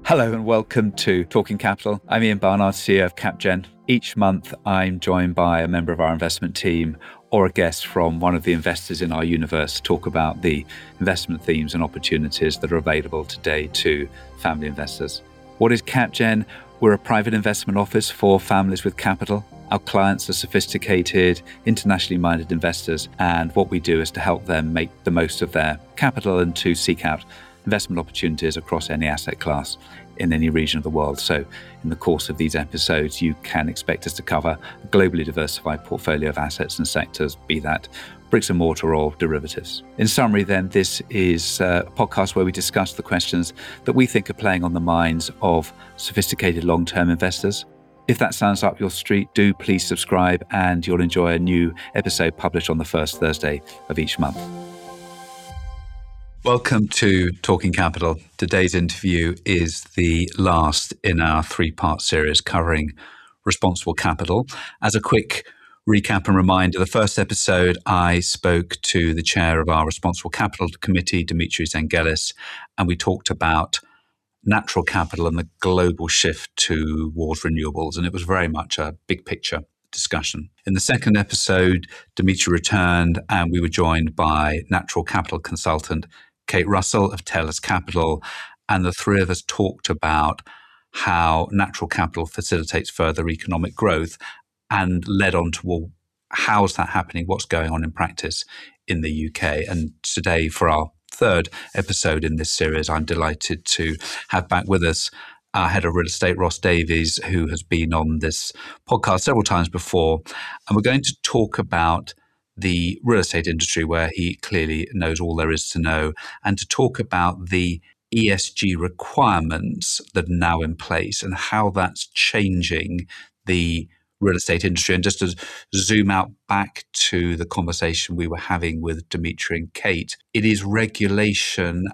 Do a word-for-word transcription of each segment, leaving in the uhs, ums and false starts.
Hello and welcome to Talking Capital. I'm Ian Barnard, C E O of CapGen. Each month I'm joined by a member of our investment team or a guest from one of the investors in our universe to talk about the investment themes and opportunities that are available today to family investors. What is CapGen? We're a private investment office for families with capital. Our clients are sophisticated, internationally minded investors, and what we do is to help them make the most of their capital and to seek out investment opportunities across any asset class in any region of the world. So in the course of these episodes, you can expect us to cover a globally diversified portfolio of assets and sectors, be that bricks and mortar or derivatives. In summary, then, this is a podcast where we discuss the questions that we think are playing on the minds of sophisticated long-term investors. If that sounds up your street, do please subscribe and you'll enjoy a new episode published on the first Thursday of each month. Welcome to Talking Capital. Today's interview is the last in our three-part series covering responsible capital. As a quick recap and reminder, the first episode I spoke to the chair of our Responsible Capital Committee, Dimitris Angelis, and we talked about natural capital and the global shift towards renewables. And it was very much a big picture discussion. In the second episode, Dimitri returned and we were joined by natural capital consultant Kate Russell of Taylor's Capital, and the three of us talked about how natural capital facilitates further economic growth and led on to, well, how's that happening? What's going on in practice in the U K? And today, for our third episode in this series, I'm delighted to have back with us our head of real estate, Ross Davies, who has been on this podcast several times before. And we're going to talk about the real estate industry, where he clearly knows all there is to know, and to talk about the E S G requirements that are now in place and how that's changing the real estate industry. And just to zoom out back to the conversation we were having with Dimitri and Kate, it is regulation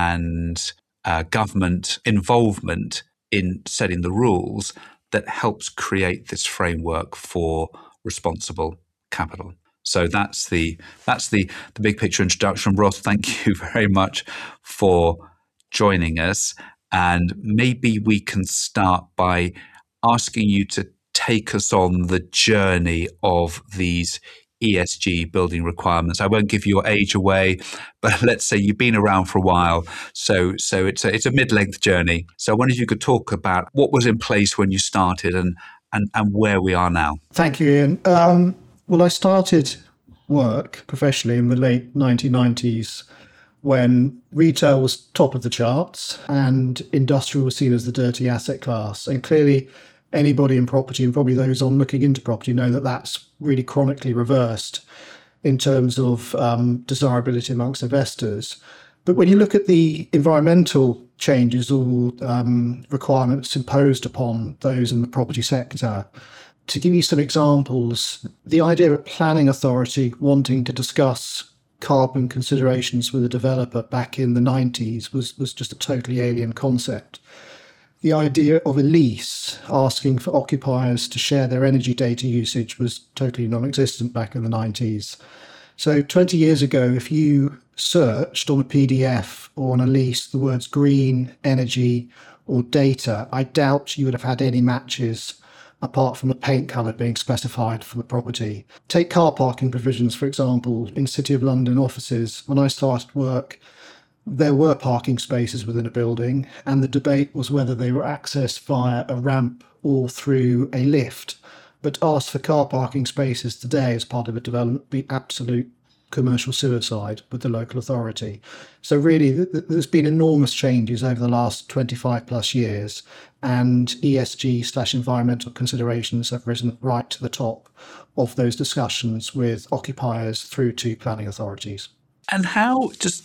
and uh, government involvement in setting the rules that helps create this framework for responsible capital. So that's the that's the, the big picture introduction. Ross, thank you very much for joining us. And maybe we can start by asking you to take us on the journey of these E S G building requirements. I won't give your age away, but let's say you've been around for a while. So so it's a, it's a mid-length journey. So I wonder if you could talk about what was in place when you started and, and, and where we are now. Thank you, Ian. Um, Well, I started work professionally in the late nineteen nineties when retail was top of the charts and industrial was seen as the dirty asset class. And clearly anybody in property, and probably those on looking into property, know that that's really chronically reversed in terms of um, desirability amongst investors. But when you look at the environmental changes or um, requirements imposed upon those in the property sector, to give you some examples, the idea of planning authority wanting to discuss carbon considerations with a developer back in the nineties was, was just a totally alien concept. The idea of a lease asking for occupiers to share their energy data usage was totally non-existent back in the nineties. So twenty years ago, if you searched on a P D F or on a lease the words green, energy or data, I doubt you would have had any matches apart from the paint colour being specified for the property. Take car parking provisions, for example. In City of London offices, when I started work, there were parking spaces within a building, and the debate was whether they were accessed via a ramp or through a lift. But ask for car parking spaces today as part of a development would be absolute commercial suicide with the local authority. So really, th- th- there's been enormous changes over the last twenty-five plus years, and E S G slash environmental considerations have risen right to the top of those discussions with occupiers through to planning authorities. And how just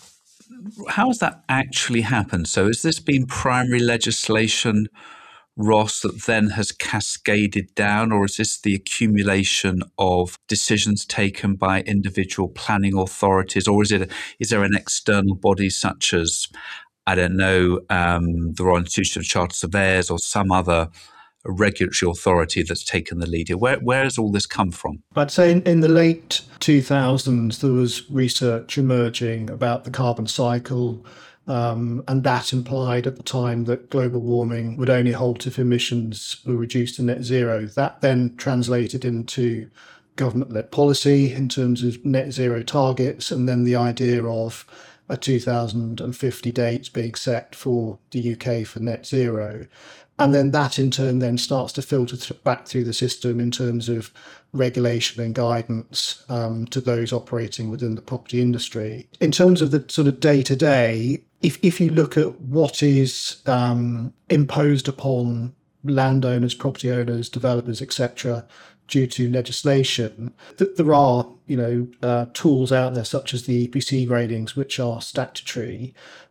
how has that actually happened? So has this been primary legislation, Ross, that then has cascaded down, or is this the accumulation of decisions taken by individual planning authorities, or is it is there an external body such as, I don't know, um, the Royal Institution of Chartered Surveyors or some other regulatory authority that's taken the lead here? Where where has all this come from? I'd say in, in the late two thousands, there was research emerging about the carbon cycle Um, and that implied at the time that global warming would only halt if emissions were reduced to net zero. That then translated into government-led policy in terms of net zero targets, and then the idea of a two thousand fifty date being set for the U K for net zero. And then that in turn then starts to filter th- back through the system in terms of regulation and guidance um, to those operating within the property industry. In terms of the sort of day-to-day, if, if you look at what is um, imposed upon landowners, property owners, developers, et cetera, due to legislation, that there are, you know, uh, tools out there such as the E P C ratings, which are statutory.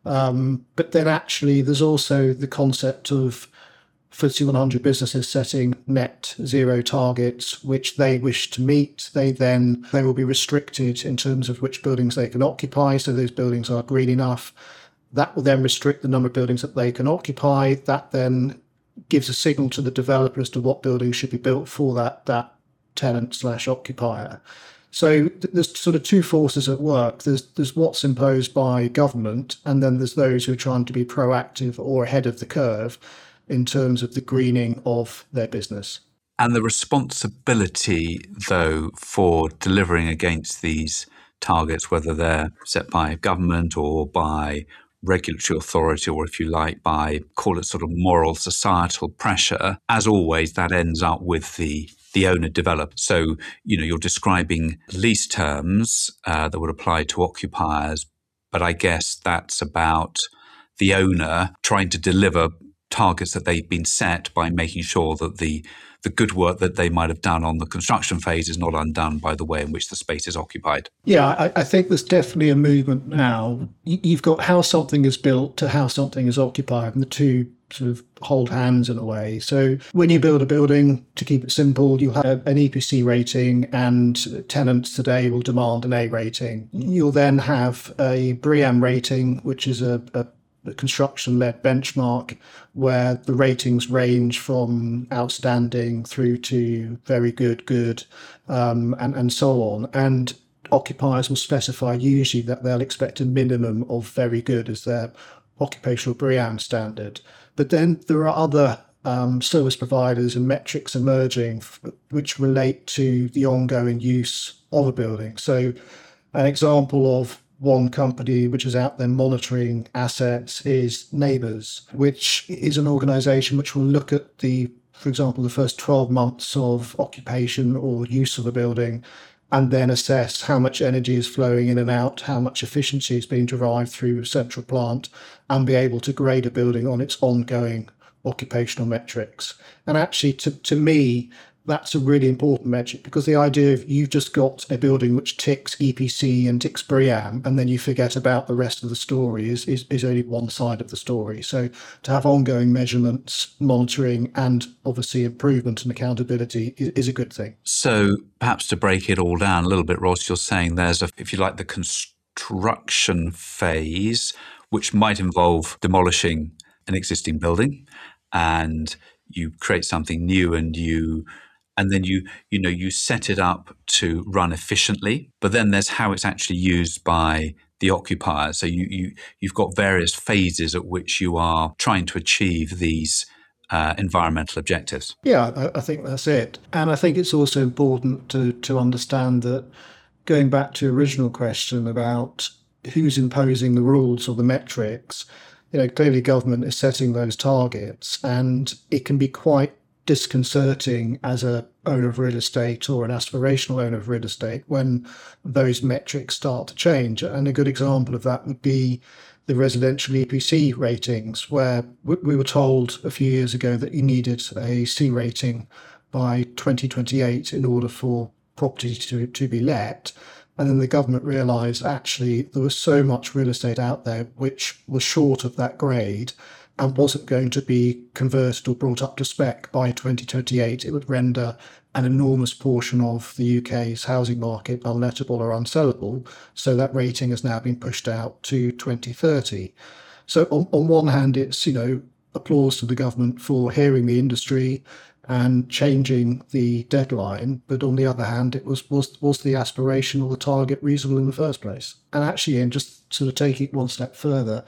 Um, but then actually there's also the concept of F T S E one hundred businesses setting net zero targets, which they wish to meet. They then, they will be restricted in terms of which buildings they can occupy. So those buildings are green enough. That will then restrict the number of buildings that they can occupy. That then gives a signal to the developer as to what buildings should be built for that, that tenant slash occupier. So th- there's sort of two forces at work. There's there's what's imposed by government, and then there's those who are trying to be proactive or ahead of the curve in terms of the greening of their business. And the responsibility, though, for delivering against these targets, whether they're set by government or by regulatory authority, or if you like, by, call it sort of moral societal pressure, as always, that ends up with the the owner developer. So, you know, you're describing lease terms uh, that would apply to occupiers, but I guess that's about the owner trying to deliver targets that they've been set by making sure that the the good work that they might have done on the construction phase is not undone by the way in which the space is occupied. Yeah, I, I think there's definitely a movement now. You've got how something is built to how something is occupied, and the two sort of hold hands in a way. So when you build a building, to keep it simple, you have an E P C rating, and tenants today will demand an A rating. You'll then have a BREEAM rating, which is a, a the construction-led benchmark, where the ratings range from outstanding through to very good, good, um, and, and so on. And occupiers will specify usually that they'll expect a minimum of very good as their occupational BREEAM standard. But then there are other um, service providers and metrics emerging f- which relate to the ongoing use of a building. So an example of one company which is out there monitoring assets is Neighbours, which is an organisation which will look at the, for example, the first twelve months of occupation or use of a building, and then assess how much energy is flowing in and out, how much efficiency is being derived through a central plant, and be able to grade a building on its ongoing occupational metrics. And actually, to, to me, that's a really important metric, because the idea of you've just got a building which ticks E P C and ticks BREEAM, and then you forget about the rest of the story is, is, is only one side of the story. So to have ongoing measurements, monitoring, and obviously improvement and accountability is, is a good thing. So perhaps to break it all down a little bit, Ross, you're saying there's, a, if you like, the construction phase, which might involve demolishing an existing building, and you create something new, and you and then you you know you set it up to run efficiently. But then there's how it's actually used by the occupier. So you you you've got various phases at which you are trying to achieve these uh, environmental objectives. Yeah, I, I think that's it. And I think it's also important to to understand that, going back to the original question about who's imposing the rules or the metrics, you know, clearly government is setting those targets, and it can be quite disconcerting as a owner of real estate or an aspirational owner of real estate when those metrics start to change. And a good example of that would be the residential E P C ratings, where we were told a few years ago that you needed a C rating by twenty twenty-eight in order for property to, to be let. And then the government realised actually there was so much real estate out there which was short of that grade and wasn't going to be converted or brought up to spec by twenty twenty-eight. It would render an enormous portion of the U K's housing market unlettable or unsellable. So that rating has now been pushed out to twenty thirty. So on, on one hand, it's, you know, applause to the government for hearing the industry and changing the deadline. But on the other hand, it was, was, was the aspiration or the target reasonable in the first place? And actually, and just sort of taking it one step further,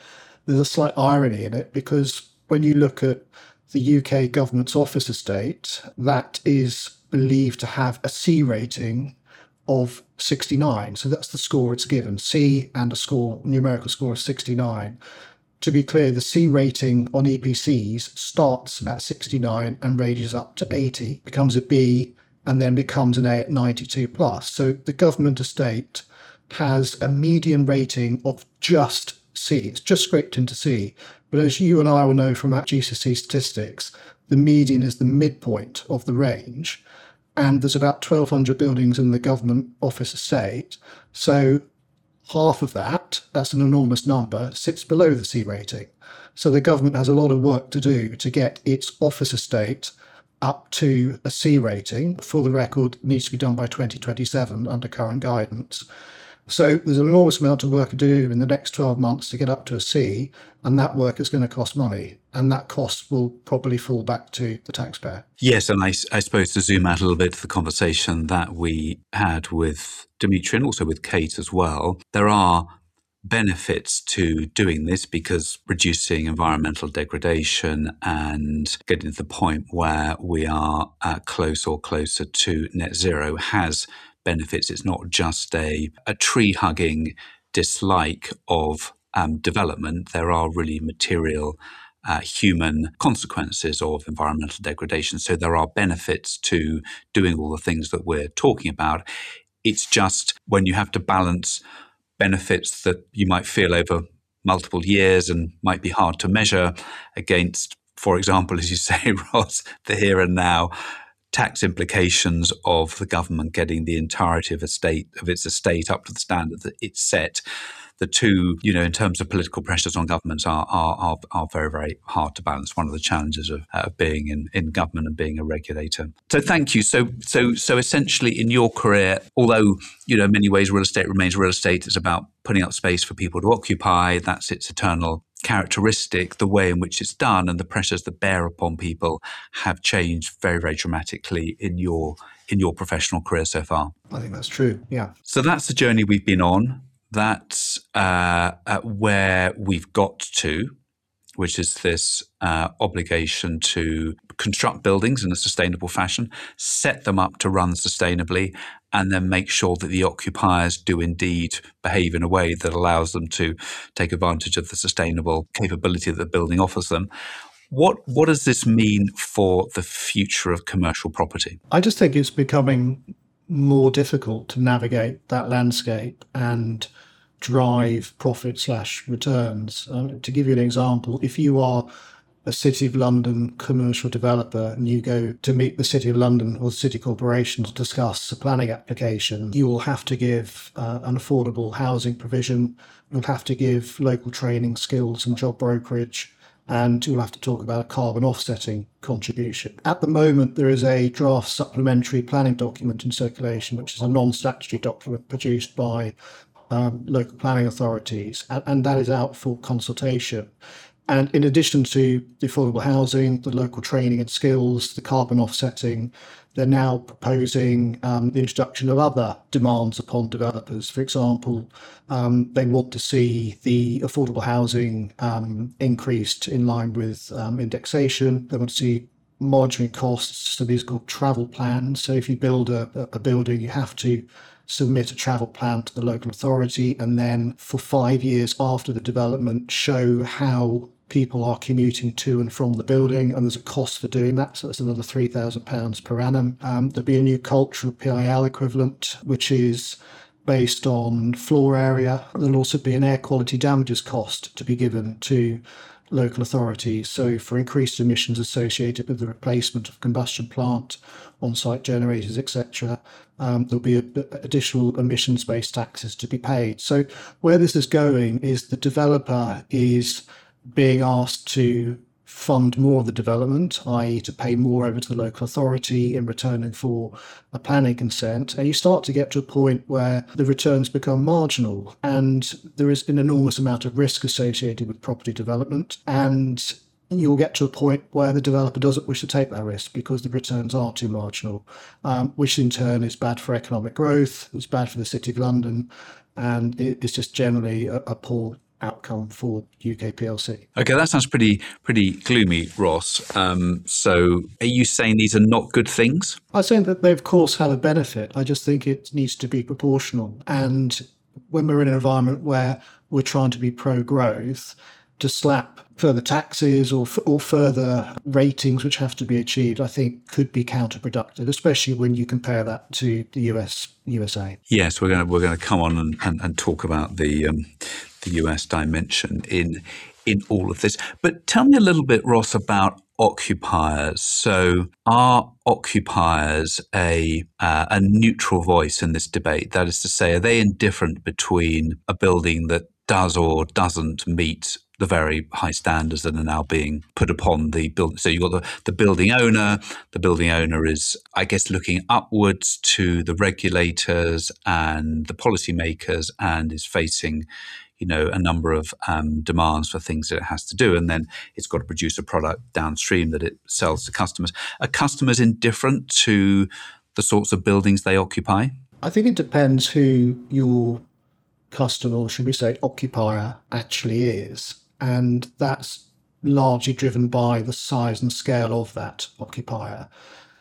there's a slight irony in it, because when you look at the U K government's office estate, that is believed to have a C rating of sixty-nine. So that's the score it's given, C and a score, numerical score of sixty-nine. To be clear, the C rating on E P Cs starts at sixty-nine and ranges up to eighty, becomes a B, and then becomes an A at ninety-two plus. So the government estate has a median rating of just C. It's just scraped into C. But as you and I will know from our G C S E statistics, the median is the midpoint of the range. And there's about twelve hundred buildings in the government office estate. So half of that, that's an enormous number, sits below the C rating. So the government has a lot of work to do to get its office estate up to a C rating. For the record, it needs to be done by twenty twenty-seven under current guidance. So there's an enormous amount of work to do in the next twelve months to get up to a C, and that work is going to cost money, and that cost will probably fall back to the taxpayer. Yes, and I, I suppose to zoom out a little bit to the conversation that we had with Dimitri and also with Kate as well, there are benefits to doing this because reducing environmental degradation and getting to the point where we are uh, close or closer to net zero has benefits. It's not just a, a tree-hugging dislike of um, development. There are really material uh, human consequences of environmental degradation. So there are benefits to doing all the things that we're talking about. It's just when you have to balance benefits that you might feel over multiple years and might be hard to measure against, for example, as you say, Ross, the here and now, tax implications of the government getting the entirety of estate of its estate up to the standard that it's set. The two, you know, in terms of political pressures on governments are are are, are very, very hard to balance. One of the challenges of uh, being in, in government and being a regulator. So thank you. So so so essentially in your career, although, you know, in many ways real estate remains real estate, it's about putting up space for people to occupy. That's its eternal characteristic. The way in which it's done and the pressures that bear upon people have changed very, very dramatically in your in your professional career so far. I think that's true. Yeah. So that's the journey we've been on. That's uh, uh, where we've got to, which is this uh, obligation to construct buildings in a sustainable fashion, set them up to run sustainably, and then make sure that the occupiers do indeed behave in a way that allows them to take advantage of the sustainable capability that the building offers them. What what does this mean for the future of commercial property? I just think it's becoming more difficult to navigate that landscape and drive profit slash returns. Um, to give you an example, if you are a City of London commercial developer and you go to meet the City of London or the City Corporation to discuss a planning application, you will have to give uh, an affordable housing provision, you'll have to give local training, skills and job brokerage, and you'll have to talk about a carbon offsetting contribution. At the moment, there is a draft supplementary planning document in circulation, which is a non-statutory document produced by um, local planning authorities, and, and that is out for consultation. And in addition to the affordable housing, the local training and skills, the carbon offsetting, they're now proposing um, the introduction of other demands upon developers. For example, um, they want to see the affordable housing um, increased in line with um, indexation. They want to see monitoring costs. So these are called travel plans. So if you build a, a building, you have to submit a travel plan to the local authority, and then for five years after the development, show how people are commuting to and from the building, and there's a cost for doing that, so that's another three thousand pounds per annum. Um, there'll be a new cultural P I L equivalent, which is based on floor area. There'll also be an air quality damages cost to be given to local authorities, so for increased emissions associated with the replacement of combustion plant, on-site generators, et cetera. Um, there'll be a, additional emissions-based taxes to be paid. So where this is going is the developer is being asked to fund more of the development, that is to pay more over to the local authority in return for a planning consent. And you start to get to a point where the returns become marginal, and there is an enormous amount of risk associated with property development. And you'll get to a point where the developer doesn't wish to take that risk because the returns are too marginal, um, which in turn is bad for economic growth, it's bad for the City of London, and it's just generally a, a poor outcome for U K P L C. Okay, that sounds pretty pretty gloomy, Ross. Um, so are you saying these are not good things? I'm saying that they, of course, have a benefit. I just think it needs to be proportional. And when we're in an environment where we're trying to be pro-growth, to slap further taxes or or further ratings which have to be achieved, I think could be counterproductive, especially when you compare that to the U S U S A. Yes, we're going to we're going to come on and, and, and talk about the um, the U S dimension in in all of this. But tell me a little bit, Ross, about occupiers. So are occupiers a uh, a neutral voice in this debate? That is to say, are they indifferent between a building that does or doesn't meet the very high standards that are now being put upon the building? So you've got the, the building owner. The building owner is, I guess, looking upwards to the regulators and the policymakers and is facing, you know, a number of um, demands for things that it has to do. And then it's got to produce a product downstream that it sells to customers. Are customers indifferent to the sorts of buildings they occupy? I think it depends who your customer, or should we say occupier, actually is. And that's largely driven by the size and scale of that occupier.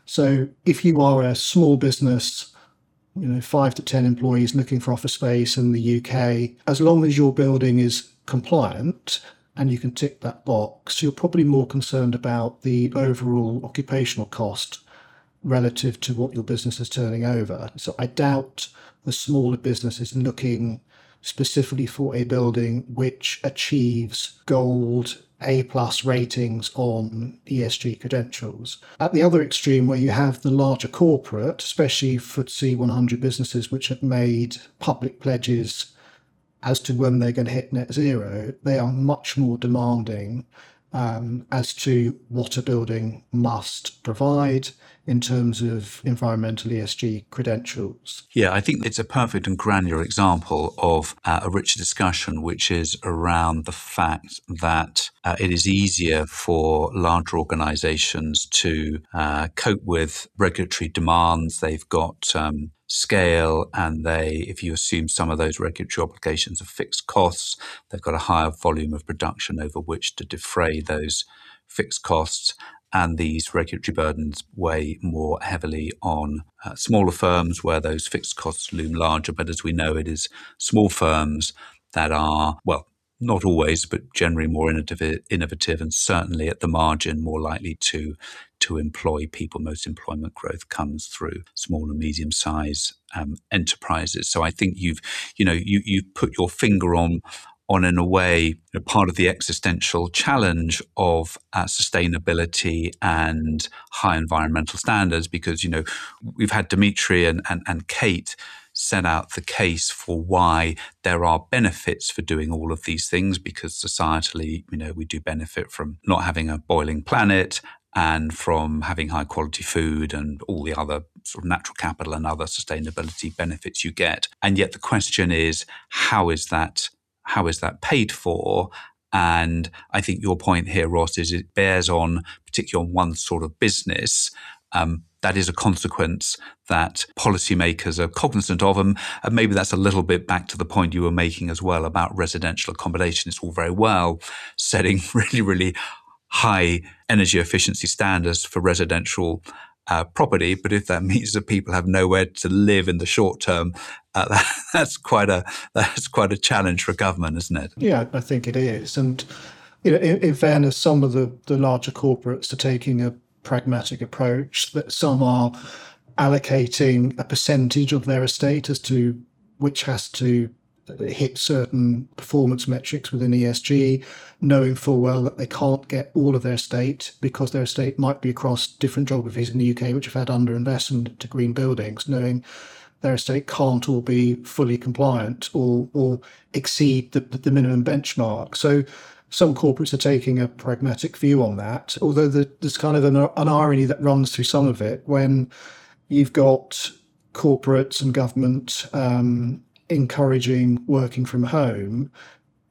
So if you are a small business, you know, five to ten employees looking for office space in the U K, as long as your building is compliant and you can tick that box, you're probably more concerned about the overall occupational cost relative to what your business is turning over. So I doubt the smaller business is looking specifically for a building which achieves gold A plus ratings on E S G credentials. At the other extreme, where you have the larger corporate, especially F T S E one hundred businesses which have made public pledges as to when they're going to hit net zero, they are much more demanding um, as to what a building must provide in terms of environmental E S G credentials. Yeah, I think it's a perfect and granular example of uh, a richer discussion, which is around the fact that uh, it is easier for larger organizations to uh, cope with regulatory demands. They've got um, scale, and they, if you assume some of those regulatory obligations are fixed costs, they've got a higher volume of production over which to defray those fixed costs. And these regulatory burdens weigh more heavily on uh, smaller firms where those fixed costs loom larger. But as we know, it is small firms that are, well, not always, but generally more innovative, innovative and certainly at the margin more likely to to employ people. Most employment growth comes through small and medium-sized um, enterprises. So I think you've, you know, you you've put your finger on on, in a way, you know, part of the existential challenge of uh, sustainability and high environmental standards, because, you know, we've had Dimitri and, and, and Kate set out the case for why there are benefits for doing all of these things, because societally, you know, we do benefit from not having a boiling planet and from having high quality food and all the other sort of natural capital and other sustainability benefits you get. And yet the question is, how is that How is that paid for? And I think your point here, Ross, is it bears on, particularly on one sort of business, um, that is a consequence that policymakers are cognizant of. And, and maybe that's a little bit back to the point you were making as well about residential accommodation. It's all very well setting really, really high energy efficiency standards for residential Uh, property, but if that means that people have nowhere to live in the short term, uh, that, that's quite a that's quite a challenge for government, isn't it? Yeah, I think it is. And you know, in, in fairness, some of the, the larger corporates are taking a pragmatic approach. That some are allocating a percentage of their estate as to which has to hit certain performance metrics within E S G, knowing full well that they can't get all of their estate because their estate might be across different geographies in the U K which have had underinvestment to green buildings, knowing their estate can't all be fully compliant or or exceed the, the minimum benchmark. So some corporates are taking a pragmatic view on that, although the, there's kind of an, an irony that runs through some of it when you've got corporates and government um, encouraging working from home,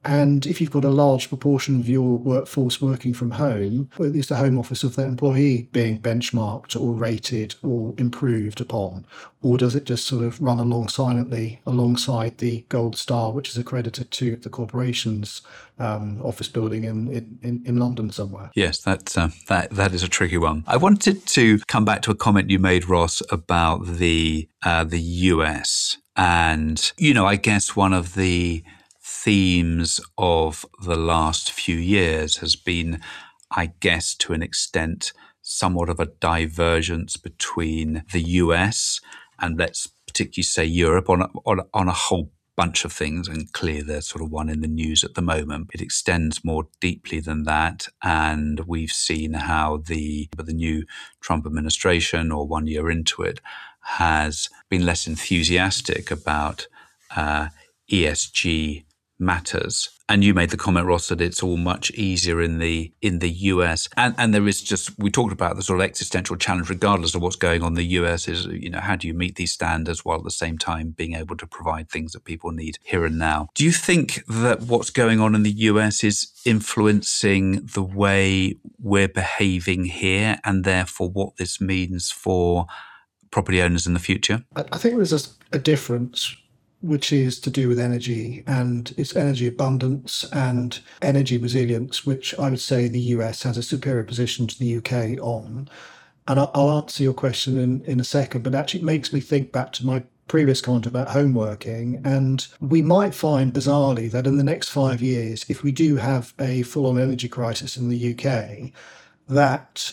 And if you've got a large proportion of your workforce working from home, well, is the home office of the employee being benchmarked or rated or improved upon? Or does it just sort of run along silently alongside the gold star, which is accredited to the corporation's um, office building in, in, in London somewhere? Yes, that, uh, that, that is a tricky one. I wanted to come back to a comment you made, Ross, about the, uh, the U S. And, you know, I guess one of the themes of the last few years has been, I guess, to an extent, somewhat of a divergence between the U S and, let's particularly say, Europe on a, on a, on a whole bunch of things. And clearly there's sort of one in the news at the moment. It extends more deeply than that. And we've seen how the, the new Trump administration, or one year into it, has been less enthusiastic about uh, E S G matters. And you made the comment, Ross, that it's all much easier in the in the U S. And and there is just, we talked about the sort of existential challenge, regardless of what's going on in the U S, is, you know, how do you meet these standards while at the same time being able to provide things that people need here and now? Do you think that what's going on in the U S is influencing the way we're behaving here, and therefore what this means for property owners in the future? I think there's a, a difference, which is to do with energy and its energy abundance and energy resilience, which I would say the U S has a superior position to the U K on. And I'll answer your question in, in a second, but actually it makes me think back to my previous comment about home working. And we might find, bizarrely, that in the next five years, if we do have a full-on energy crisis in the U K, that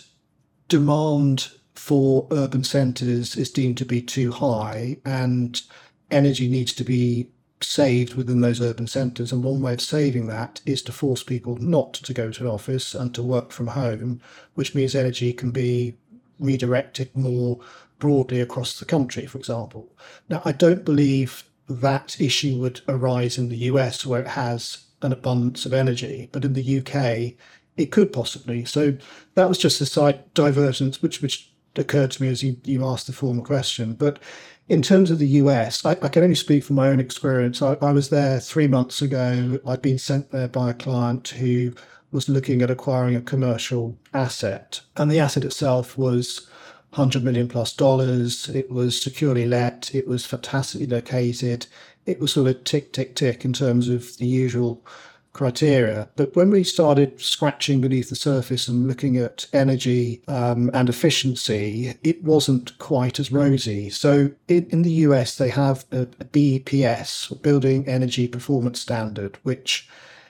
demand for urban centres is deemed to be too high, and energy needs to be saved within those urban centres. And one way of saving that is to force people not to go to an office and to work from home, which means energy can be redirected more broadly across the country, for example. Now, I don't believe that issue would arise in the U S, where it has an abundance of energy, but in the U K, it could possibly. So that was just a side divergence, which, which occurred to me as you, you asked the former question. But in terms of the U S, I, I can only speak from my own experience. I, I was there three months ago. I'd been sent there by a client who was looking at acquiring a commercial asset. And the asset itself was one hundred million plus dollars. It was securely let. It was fantastically located. It was sort of tick, tick, tick in terms of the usual criteria. But when we started scratching beneath the surface and looking at energy um, and efficiency, it wasn't quite as rosy. So in, in the U S, they have a, a B E P S, Building Energy Performance Standard, which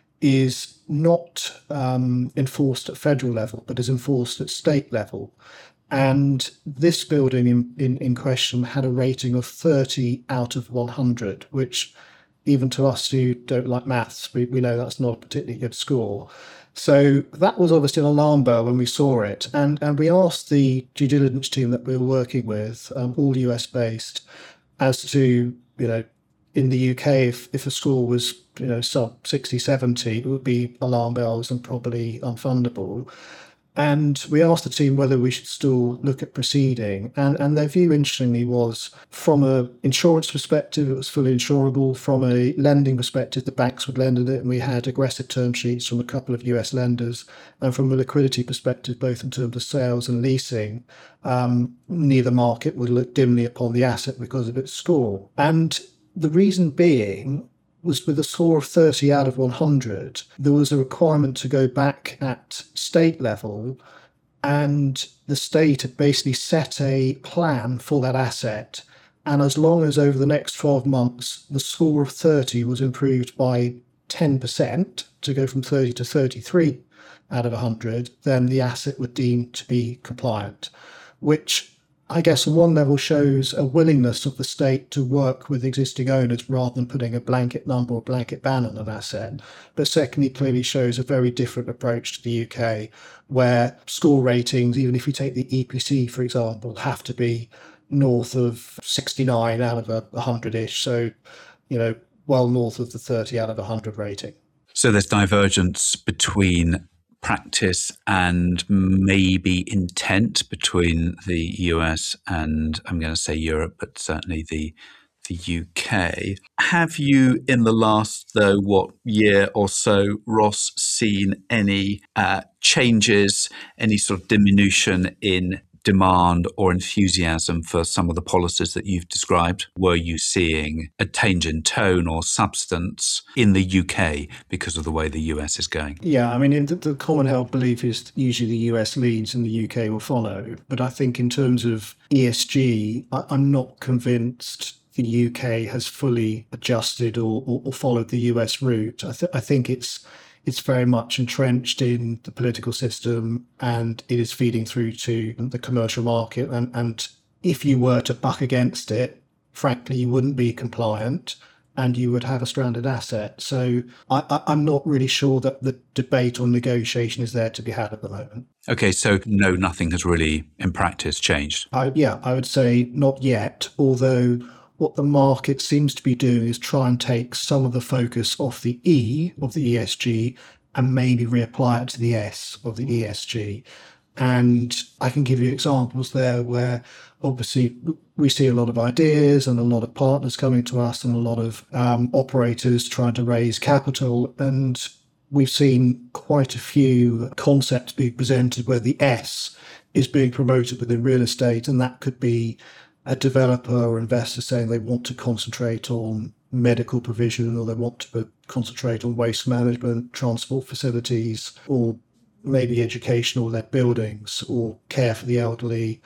is not um, enforced at federal level, but is enforced at state level. And this building in, in, in question had a rating of thirty out of one hundred, which, even to us who don't like maths, we, we know that's not a particularly good score. So that was obviously an alarm bell when we saw it. And, and we asked the due diligence team that we were working with, um, all U S based, as to, you know, in the U K, if, if a score was, you know, sub sixty, seventy, it would be alarm bells and probably unfundable. And we asked the team whether we should still look at proceeding. And, and their view, interestingly, was from an insurance perspective, it was fully insurable. From a lending perspective, the banks would lend it, and we had aggressive term sheets from a couple of U S lenders. And from a liquidity perspective, both in terms of sales and leasing, um, neither market would look dimly upon the asset because of its score. And the reason being was, with a score of thirty out of one hundred, there was a requirement to go back at state level, and the state had basically set a plan for that asset. And as long as over the next twelve months, the score of thirty was improved by ten percent to go from thirty to thirty-three out of one hundred, then the asset would deem to be compliant, which I guess on one level shows a willingness of the state to work with existing owners rather than putting a blanket number or blanket ban on an asset. But secondly, clearly shows a very different approach to the U K, where score ratings, even if you take the E P C, for example, have to be north of sixty-nine out of a hundred-ish. So, you know, well north of the thirty out of one hundred rating. So there's divergence between practice and maybe intent between the U S and, I'm going to say Europe, but certainly the the U K. Have you, in the last, though, what, year or so, Ross, seen any uh, changes, any sort of diminution in demand or enthusiasm for some of the policies that you've described? Were you seeing a change in tone or substance in the U K because of the way the U S is going? Yeah, I mean, the, the common held belief is usually the U S leads and the U K will follow. But I think in terms of E S G, I, I'm not convinced the U K has fully adjusted or, or, or followed the U S route. I, th- I think it's it's very much entrenched in the political system, and it is feeding through to the commercial market. And, and if you were to buck against it, frankly, you wouldn't be compliant and you would have a stranded asset. So I, I, I'm not really sure that the debate or negotiation is there to be had at the moment. Okay, so no, nothing has really, in practice, changed. I, yeah, I would say not yet, although what the market seems to be doing is try and take some of the focus off the E of the E S G and maybe reapply it to the S of the E S G. And I can give you examples there where obviously we see a lot of ideas and a lot of partners coming to us and a lot of um, operators trying to raise capital. And we've seen quite a few concepts being presented where the S is being promoted within real estate, and that could be a developer or investor saying they want to concentrate on medical provision, or they want to concentrate on waste management, transport facilities, or maybe educational led buildings, or care for the elderly,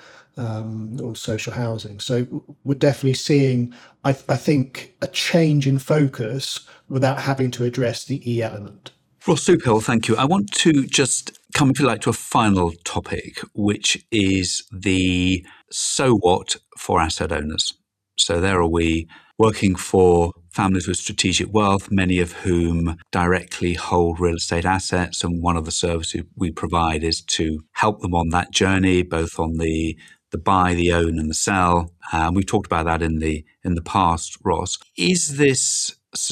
um, or social housing. So we're definitely seeing, I, th- I think, a change in focus without having to address the E element. Ross Souphill, thank you. I want to just come, if you like, to a final topic, which is the so what for asset owners. So there are we working for families with strategic wealth, many of whom directly hold real estate assets. And one of the services we provide is to help them on that journey, both on the the buy, the own, and the sell. Um, we've talked about that in the in the past, Ross. Is this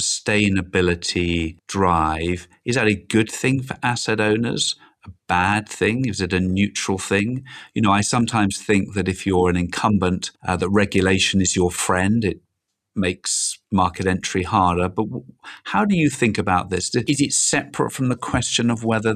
sustainability drive, is that a good thing for asset owners? A bad thing? Is it a neutral thing? You know, I sometimes think that if you're an incumbent, uh, that regulation is your friend. It makes market entry harder. But how do you think about this? Is it separate from the question of whether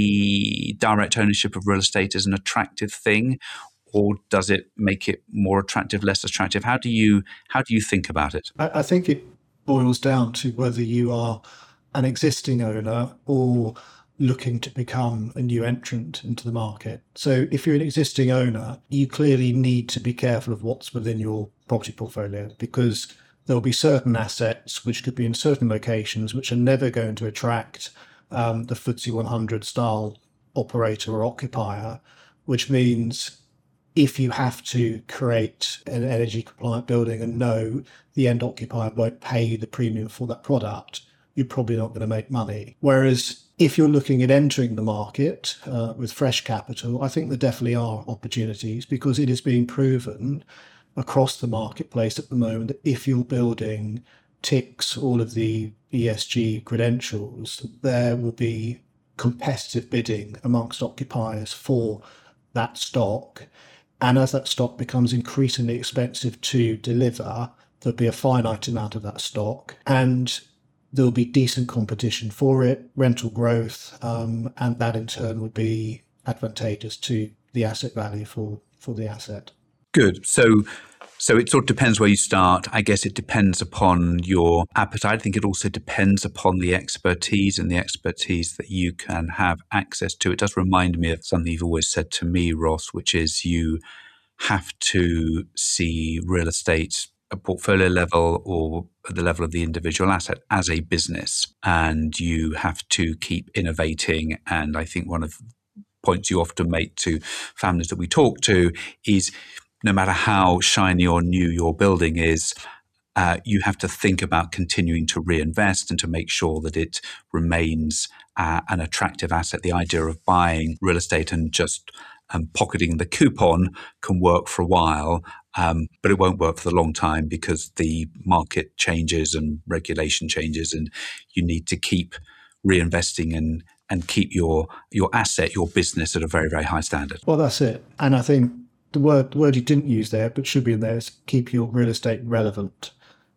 the direct ownership of real estate is an attractive thing, or does it make it more attractive, less attractive? How do you how do you think about it? I, I think it boils down to whether you are an existing owner or looking to become a new entrant into the market. So if you're an existing owner, you clearly need to be careful of what's within your property portfolio, because there'll be certain assets which could be in certain locations which are never going to attract um, the F T S E one hundred style operator or occupier, which means if you have to create an energy compliant building and know the end occupier won't pay you the premium for that product, you're probably not going to make money. Whereas if you're looking at entering the market uh, with fresh capital, I think there definitely are opportunities, because it is being proven across the marketplace at the moment that if your building ticks all of the E S G credentials, there will be competitive bidding amongst occupiers for that stock. And as that stock becomes increasingly expensive to deliver, there'll be a finite amount of that stock, and there'll be decent competition for it, rental growth, um, and that in turn would be advantageous to the asset value for, for the asset. Good. So so it sort of depends where you start. I guess it depends upon your appetite. I think it also depends upon the expertise and the expertise that you can have access to. It does remind me of something you've always said to me, Ross, which is you have to see real estate at portfolio level or at the level of the individual asset as a business, and you have to keep innovating. And I think one of the points you often make to families that we talk to is, no matter how shiny or new your building is, uh, you have to think about continuing to reinvest and to make sure that it remains uh, an attractive asset. The idea of buying real estate and just um, pocketing the coupon can work for a while, um, but it won't work for the long time, because the market changes and regulation changes, and you need to keep reinvesting and and keep your your asset, your business, at a very, very high standard. Well, that's it. And I think the word the word you didn't use there, but should be in there, is keep your real estate relevant.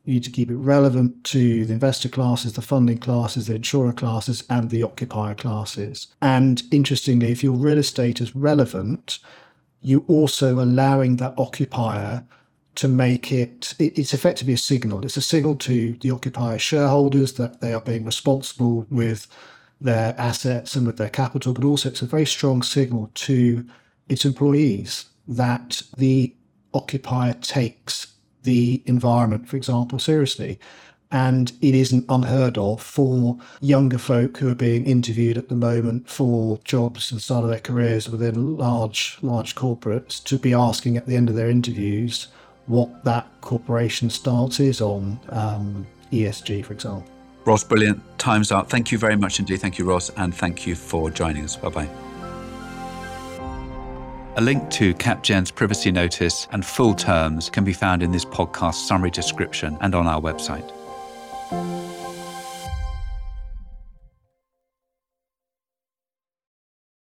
You need to keep it relevant to the investor classes, the funding classes, the insurer classes, and the occupier classes. And interestingly, if your real estate is relevant, you also allowing that occupier to make it, it's effectively a signal. It's a signal to the occupier shareholders that they are being responsible with their assets and with their capital, but also it's a very strong signal to its employees that the occupier takes the environment, for example, seriously. And it isn't unheard of for younger folk who are being interviewed at the moment for jobs and start of their careers within large, large corporates to be asking at the end of their interviews what that corporation stance is on um, E S G, for example. Ross, brilliant. Time's up. Thank you very much indeed. Thank you, Ross, and thank you for joining us. Bye-bye. A link to CapGen's privacy notice and full terms can be found in this podcast summary description and on our website.